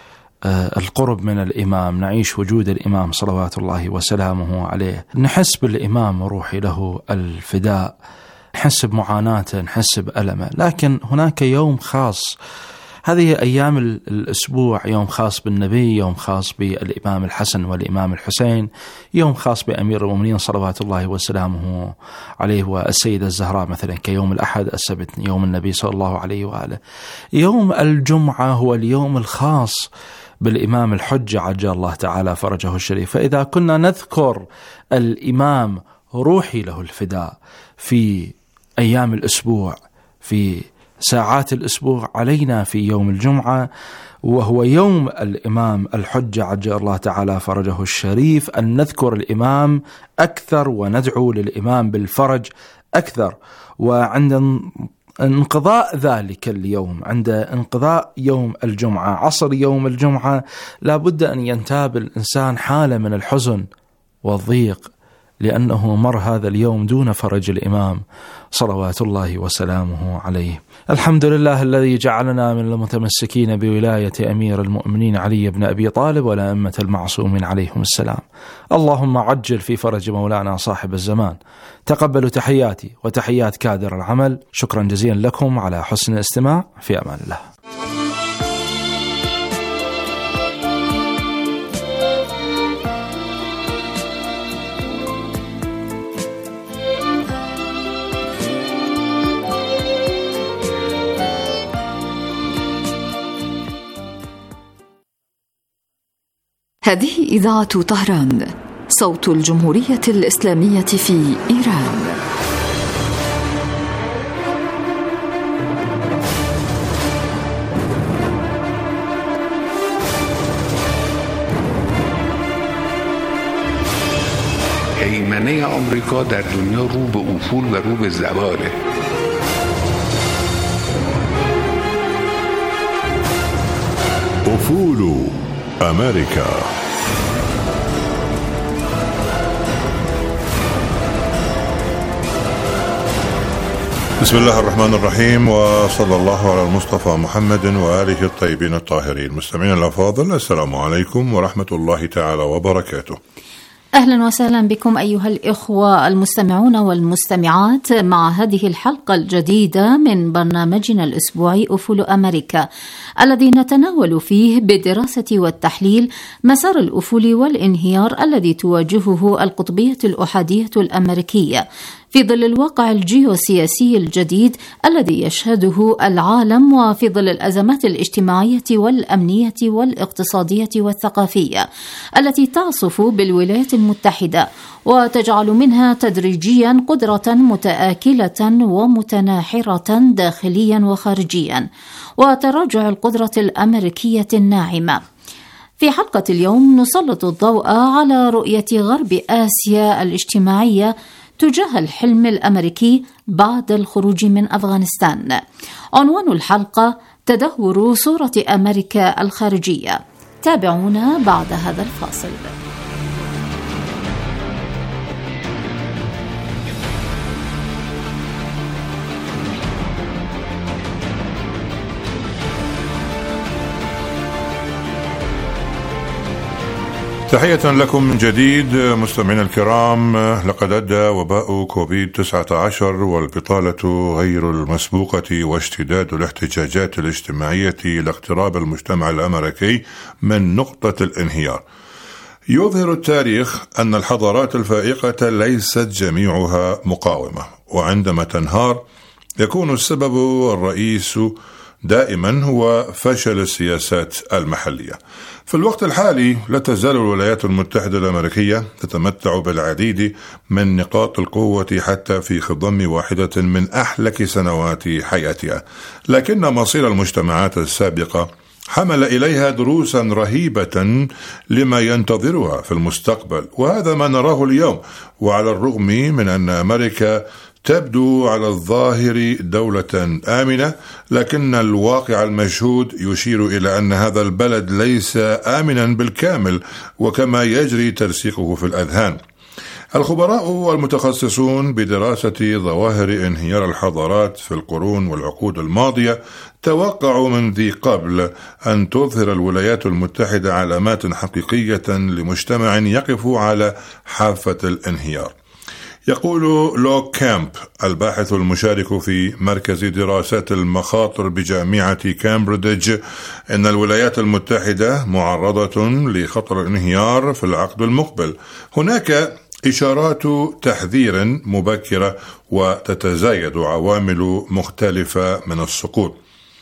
القرب من الإمام، نعيش وجود الإمام صلوات الله وسلامه عليه، نحس بالإمام روحي له الفداء، نحس بمعاناته، نحس بألمه. لكن هناك يوم خاص، هذه أيام الأسبوع، يوم خاص بالنبي، يوم خاص بالإمام الحسن والإمام الحسين، يوم خاص بأمير المؤمنين صلوات الله وسلامه عليه والسيدة الزهراء، مثلا كيوم الأحد، السبت يوم النبي صلى الله عليه وآله. يوم الجمعة هو اليوم الخاص بالإمام الحجة عجل الله تعالى فرجه الشريف. فإذا كنا نذكر الإمام روحي له الفداء في أيام الأسبوع، في ساعات الأسبوع، علينا في يوم الجمعة وهو يوم الإمام الحجة عجل الله تعالى فرجه الشريف أن نذكر الإمام أكثر وندعو للإمام بالفرج أكثر. وعند انقضاء ذلك اليوم، عند انقضاء يوم الجمعة، عصر يوم الجمعة، لا بد أن ينتاب الإنسان حالة من الحزن والضيق، لأنه مر هذا اليوم دون فرج الإمام صلوات الله وسلامه عليه. الحمد لله الذي جعلنا من المتمسكين بولاية أمير المؤمنين علي بن أبي طالب والأئمة المعصومين عليهم السلام. اللهم عجل في فرج مولانا صاحب الزمان. تقبلوا تحياتي وتحيات كادر العمل. شكرا جزيلا لكم على حسن الاستماع. في أمان الله. هذه إذاعة طهران، صوت الجمهورية الإسلامية في إيران. هیمنه آمریکا در دنیا رو به افول و رو به زواله. افول أمريكا. بسم الله الرحمن الرحيم، وصلى الله على المصطفى محمد وآله الطيبين الطاهرين. مستمعين الأفاضل، السلام عليكم ورحمة الله تعالى وبركاته. أهلا وسهلا بكم أيها الإخوة المستمعون والمستمعات مع هذه الحلقة الجديدة من برنامجنا الأسبوعي أفول أمريكا، الذي نتناول فيه بدراسة والتحليل مسار الأفول والانهيار الذي تواجهه القطبية الأحادية الأمريكية في ظل الواقع الجيوسياسي الجديد الذي يشهده العالم، وفي ظل الأزمات الاجتماعية والأمنية والاقتصادية والثقافية التي تعصف بالولايات المتحدة وتجعل منها تدريجيا قدرة متآكلة ومتناحرة داخليا وخارجيا، وتراجع القدرة الأمريكية الناعمة. في حلقة اليوم نسلط الضوء على رؤية غرب آسيا الاجتماعية تجاه الحلم الأمريكي بعد الخروج من أفغانستان. عنوان الحلقة: تدهور صورة أمريكا الخارجية. تابعونا بعد هذا الفاصل. تحية لكم من جديد مستمعينا الكرام. لقد أدى وباء كوفيد-19 والبطالة غير المسبوقة واشتداد الاحتجاجات الاجتماعية إلى اقتراب المجتمع الأمريكي من نقطة الانهيار. يظهر التاريخ أن الحضارات الفائقة ليست جميعها مقاومة، وعندما تنهار يكون السبب الرئيس دائما هو فشل السياسات المحلية. في الوقت الحالي لا تزال الولايات المتحدة الأمريكية تتمتع بالعديد من نقاط القوة حتى في خضم واحدة من أحلك سنوات حياتها، لكن مصير المجتمعات السابقة حمل إليها دروسا رهيبة لما ينتظرها في المستقبل، وهذا ما نراه اليوم. وعلى الرغم من أن أمريكا تبدو على الظاهر دولة آمنة، لكن الواقع المشهود يشير إلى أن هذا البلد ليس آمنا بالكامل وكما يجري ترسيخه في الأذهان. الخبراء والمتخصصون بدراسة ظواهر انهيار الحضارات في القرون والعقود الماضية توقعوا من ذي قبل أن تظهر الولايات المتحدة علامات حقيقية لمجتمع يقف على حافة الانهيار. يقول لوك كامب الباحث المشارك في مركز دراسات المخاطر بجامعة كامبريدج إن الولايات المتحدة معرضة لخطر الانهيار في العقد المقبل. هناك إشارات تحذير مبكرة وتتزايد عوامل مختلفة من السقوط.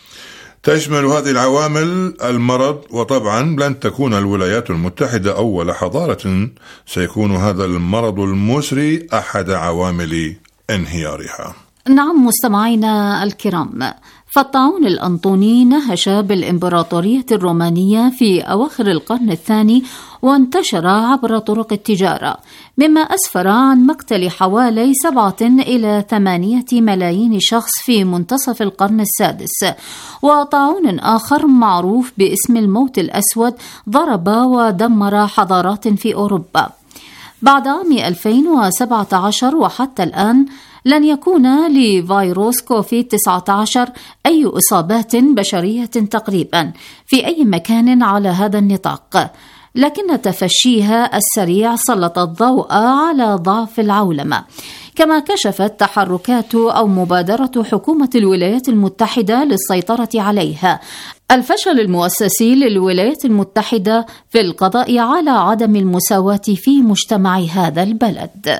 تشمل هذه العوامل المرض، وطبعا لن تكون الولايات المتحدة أول حضارة سيكون هذا المرض المسري أحد عوامل انهيارها. نعم مستمعينا الكرام، فالطاعون الأنطوني نهش بالإمبراطورية الرومانية في أواخر القرن الثاني وانتشر عبر طرق التجارة، مما أسفر عن مقتل حوالي 7 إلى 8 ملايين شخص في منتصف القرن السادس. وطاعون آخر معروف باسم الموت الأسود ضرب ودمر حضارات في أوروبا. بعد عام 2017 وحتى الآن لن يكون لفيروس كوفيد-19 أي إصابات بشرية تقريبا في أي مكان على هذا النطاق، لكن تفشيها السريع سلط الضوء على ضعف العولمة، كما كشفت تحركات أو مبادرة حكومة الولايات المتحدة للسيطرة عليها الفشل المؤسسي للولايات المتحدة في القضاء على عدم المساواة في مجتمع هذا البلد.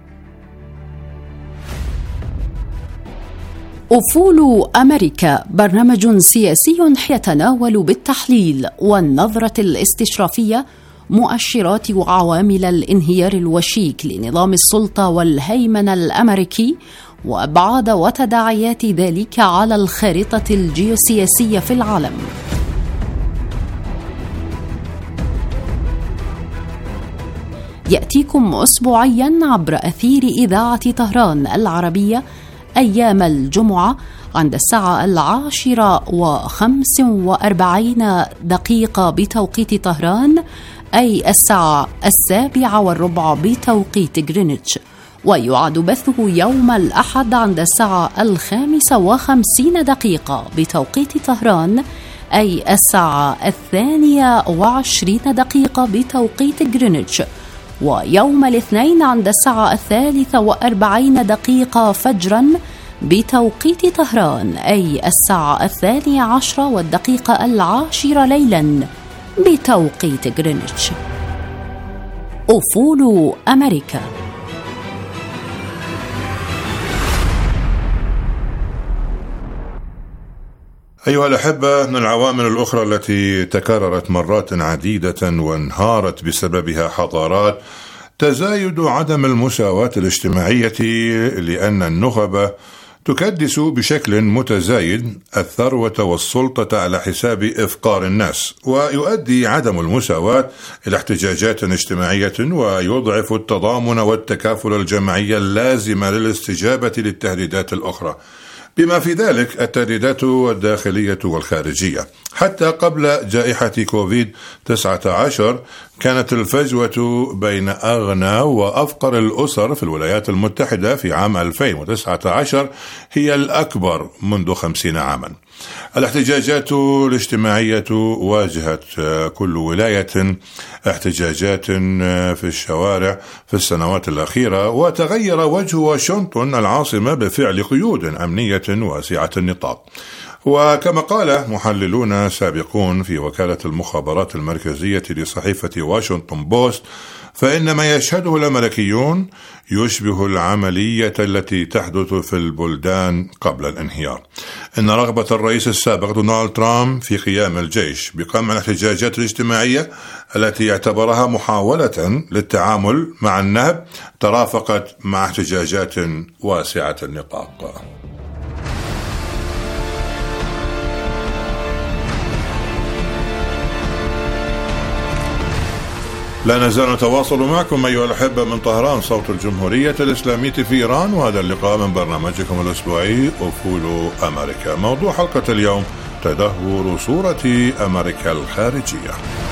أفول أمريكا، برنامج سياسي يتناول بالتحليل والنظرة الاستشرافية مؤشرات وعوامل الانهيار الوشيك لنظام السلطة والهيمنة الأمريكي وأبعاد وتداعيات ذلك على الخارطة الجيوسياسية في العالم. يأتيكم أسبوعيا عبر أثير إذاعة طهران العربية أيام الجمعة عند الساعة 10:45 بتوقيت طهران، أي الساعة 7:15 بتوقيت غرينتش، ويعاد بثه يوم الأحد عند الساعة 5:50 بتوقيت طهران، أي الساعة 22:20 بتوقيت غرينتش. ويوم الاثنين عند الساعة 3:43 فجرا بتوقيت طهران، أي الساعة 12:10 ليلا بتوقيت غرينتش. أفول أمريكا. أيها الأحبة، من العوامل الأخرى التي تكررت مرات عديدة وانهارت بسببها حضارات تزايد عدم المساواة الاجتماعية، لأن النخبة تكدس بشكل متزايد الثروة والسلطة على حساب إفقار الناس، ويؤدي عدم المساواة إلى احتجاجات اجتماعية، ويضعف التضامن والتكافل الجماعي اللازم للاستجابة للتهديدات الأخرى، بما في ذلك التهديدات الداخلية والخارجية. حتى قبل جائحة كوفيد-19 كانت الفجوة بين أغنى وأفقر الأسر في الولايات المتحدة في عام 2019 هي الأكبر منذ 50 عاما. الاحتجاجات الاجتماعية واجهت كل ولاية احتجاجات في الشوارع في السنوات الأخيرة، وتغير وجه واشنطن العاصمة بفعل قيود أمنية واسعة النطاق. وكما قال محللون سابقون في وكالة المخابرات المركزية لصحيفة واشنطن بوست، فإن ما يشهده الأمريكيون يشبه العملية التي تحدث في البلدان قبل الانهيار. إن رغبة الرئيس السابق دونالد ترامب في قيام الجيش بقمع الاحتجاجات الاجتماعية التي اعتبرها محاولة للتعامل مع النهب ترافقت مع احتجاجات واسعة النطاق. لا نزال نتواصل معكم أيها الأحبة من طهران، صوت الجمهورية الإسلامية في إيران، وهذا اللقاء من برنامجكم الأسبوعي أفول أمريكا. موضوع حلقة اليوم: تدهور صورة أمريكا الخارجية.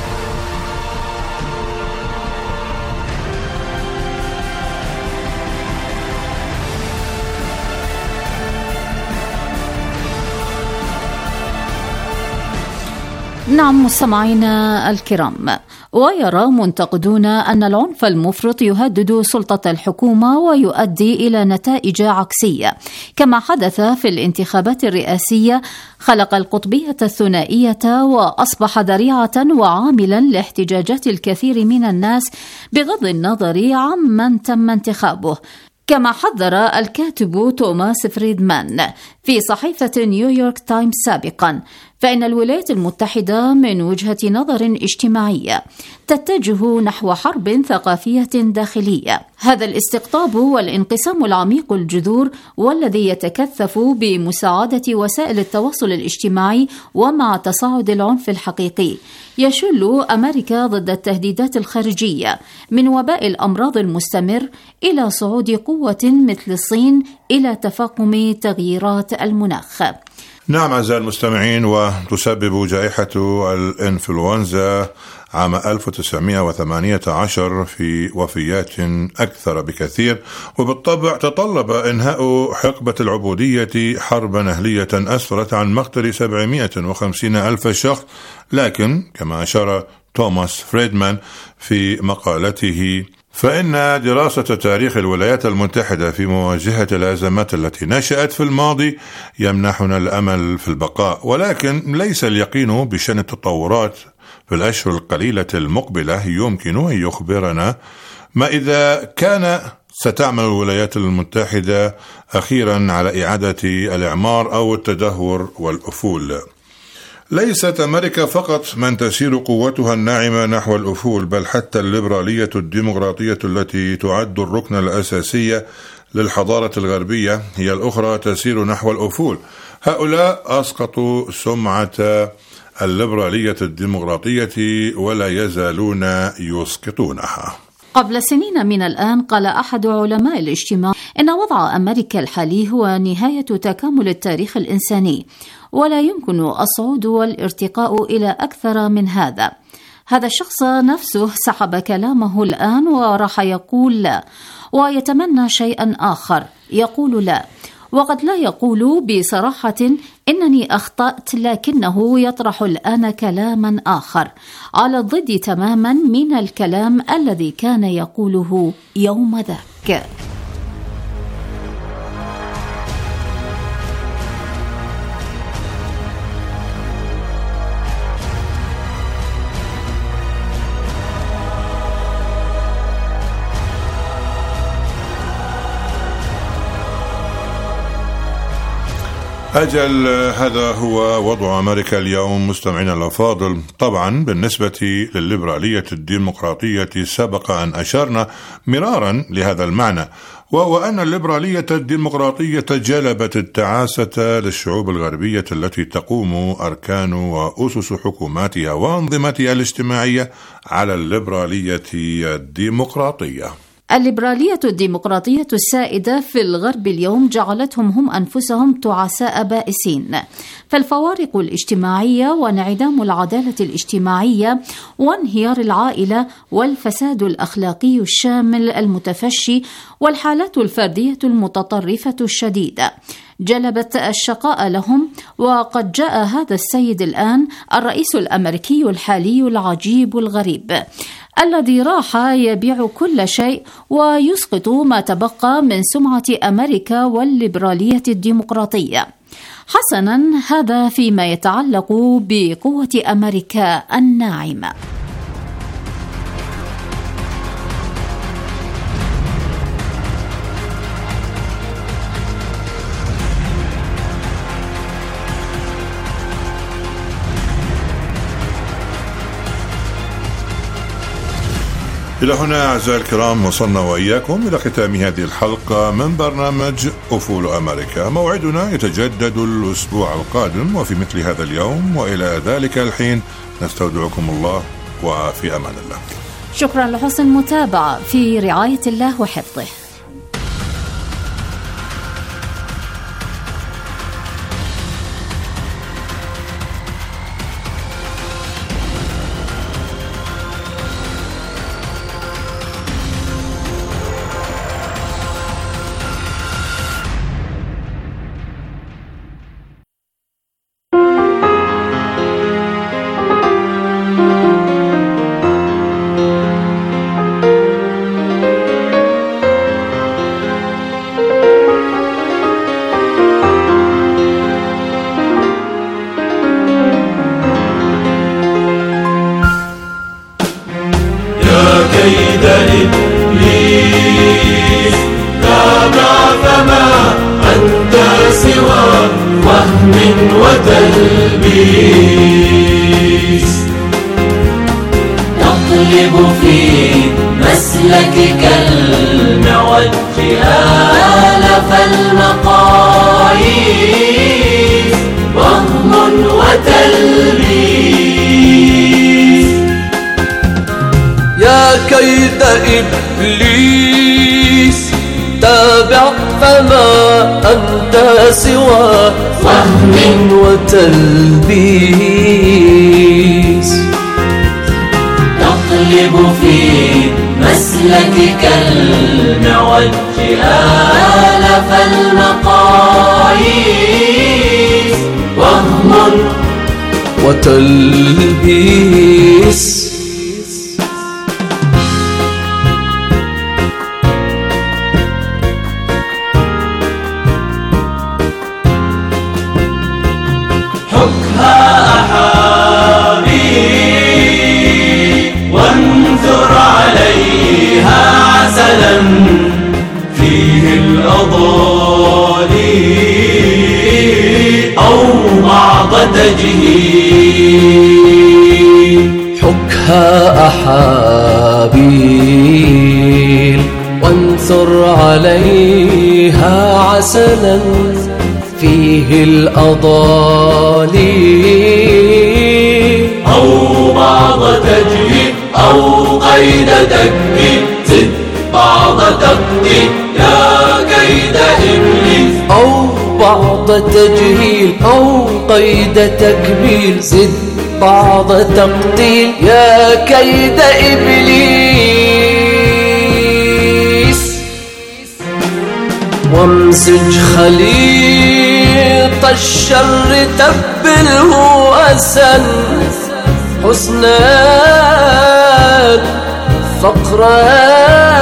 نعم مستمعينا الكرام، ويرى منتقدون أن العنف المفرط يهدد سلطة الحكومة ويؤدي إلى نتائج عكسية، كما حدث في الانتخابات الرئاسية، خلق القطبية الثنائية وأصبح ذريعة وعاملا لاحتجاجات الكثير من الناس بغض النظر عمن تم انتخابه. كما حذر الكاتب توماس فريدمان في صحيفة نيويورك تايمز سابقا، فإن الولايات المتحدة من وجهة نظر اجتماعية تتجه نحو حرب ثقافية داخلية. هذا الاستقطاب والانقسام العميق الجذور والذي يتكثف بمساعدة وسائل التواصل الاجتماعي ومع تصاعد العنف الحقيقي يشل أمريكا ضد التهديدات الخارجية، من وباء الأمراض المستمر إلى صعود قوة مثل الصين إلى تفاقم تغييرات المناخ. نعم أعزائي المستمعين، وتسبب جائحة الإنفلونزا عام 1918 في وفيات أكثر بكثير، وبالطبع تطلب إنهاء حقبة العبودية حربا أهلية أسفرت عن مقتل 750 ألف شخص. لكن كما أشار توماس فريدمان في مقالته، فإن دراسة تاريخ الولايات المتحدة في مواجهة الأزمات التي نشأت في الماضي يمنحنا الأمل في البقاء، ولكن ليس اليقين بشأن التطورات في الأشهر القليلة المقبلة يمكن أن يخبرنا ما إذا كان ستعمل الولايات المتحدة أخيرا على إعادة الإعمار أو التدهور والأفول. ليست أمريكا فقط من تسير قوتها الناعمة نحو الأفول، بل حتى الليبرالية الديمقراطية التي تعد الركن الأساسي للحضارة الغربية هي الأخرى تسير نحو الأفول. هؤلاء أسقطوا سمعة الليبرالية الديمقراطية ولا يزالون يسقطونها. قبل سنين من الآن قال أحد علماء الاجتماع إن وضع أمريكا الحالي هو نهاية تكامل التاريخ الإنساني، ولا يمكن الصعود والارتقاء إلى أكثر من هذا. هذا الشخص نفسه سحب كلامه الآن وراح يقول لا، ويتمنى شيئا آخر، يقول لا. وقد لا يقول بصراحة إنني أخطأت، لكنه يطرح الآن كلاما آخر على الضد تماما من الكلام الذي كان يقوله يوم ذاك. أجل، هذا هو وضع أمريكا اليوم مستمعينا الأفاضل. طبعا بالنسبة للليبرالية الديمقراطية سبق أن أشرنا مرارا لهذا المعنى، وهو أن الليبرالية الديمقراطية جلبت التعاسة للشعوب الغربية التي تقوم أركان وأسس حكوماتها وأنظمتها الاجتماعية على الليبرالية الديمقراطية. الليبرالية الديمقراطية السائدة في الغرب اليوم جعلتهم هم أنفسهم تعساء بائسين، فالفوارق الاجتماعية وانعدام العدالة الاجتماعية وانهيار العائلة والفساد الأخلاقي الشامل المتفشي والحالات الفردية المتطرفة الشديدة جلبت الشقاء لهم. وقد جاء هذا السيد الآن الرئيس الأمريكي الحالي العجيب الغريب الذي راح يبيع كل شيء ويسقط ما تبقى من سمعة أمريكا والليبرالية الديمقراطية. حسنا، هذا فيما يتعلق بقوة أمريكا الناعمة. إلى هنا أعزائي الكرام وصلنا وإياكم إلى ختام هذه الحلقة من برنامج أفول أمريكا. موعدنا يتجدد الأسبوع القادم وفي مثل هذا اليوم، وإلى ذلك الحين نستودعكم الله وفي أمان الله. شكرا لحسن المتابعة، في رعاية الله وحفظه. تقلب في مسلكك المعوج آلاف المقاييس، وهم وتلبيس. يا كيد إبليس تابع فما أنت سوى وهم وتلبيس. تقلب في مسلكك المعوج آلاف المقاييس، وهم وتلبيس. فيه الأضالي أو بعض تجهيل. حكها أحابيل وانثر عليها عسلا، فيه الأضالي أو بعض تجهيل أو قيد تكبير. زد بعض تقدير يا كيد إبليس، أو بعض تجهيل أو قيد تكبير. زد بعض تقدير يا كيد إبليس. وامزج خليط الشر تبله أسا حسنان فقران